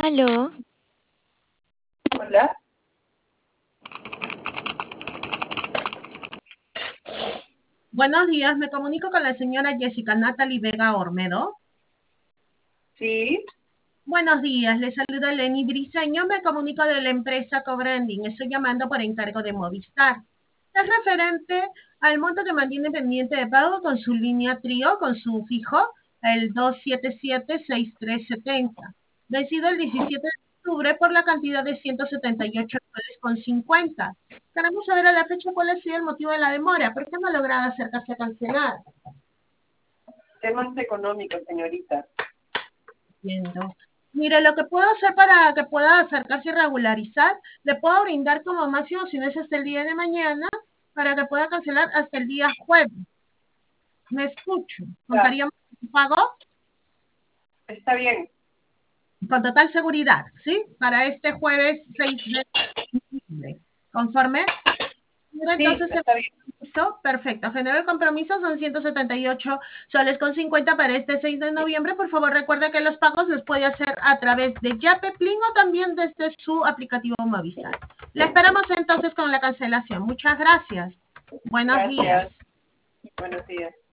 Aló, Hola, Buenos días, me comunico con la señora Jessica Natalie Vega Ormedo. sí, Buenos días, le saluda Lenny Briseño, me comunico de la empresa Cobranding, estoy llamando por encargo de Movistar. Es referente al monto que mantiene pendiente de pago con su línea Trío, con su fijo, el 277-6370, vencido el 17 de octubre por la cantidad de 178 soles con 50. Queremos saber a la fecha cuál ha sido el motivo de la demora, ¿por qué no ha logrado acercarse a cancelar? temas económicos, señorita. Entiendo. Mire, lo que puedo hacer para que pueda acercarse y regularizar, le puedo brindar como máximo, si no es hasta el día de mañana, para que pueda cancelar hasta el día jueves. Me escucho. Ya, ¿Contaríamos con su pago? está bien, Con total seguridad, ¿sí? Para este jueves 6 de noviembre. ¿Conforme? Mira, sí, entonces el está bien. compromiso, perfecto. General el compromiso son 178 soles con 50 para este 6 de noviembre. Por favor, recuerde que los pagos los puede hacer a través de Yape, Plin o también desde su aplicativo Movistar. Le esperamos entonces con la cancelación. Muchas gracias. Buenos Gracias, días. buenos días.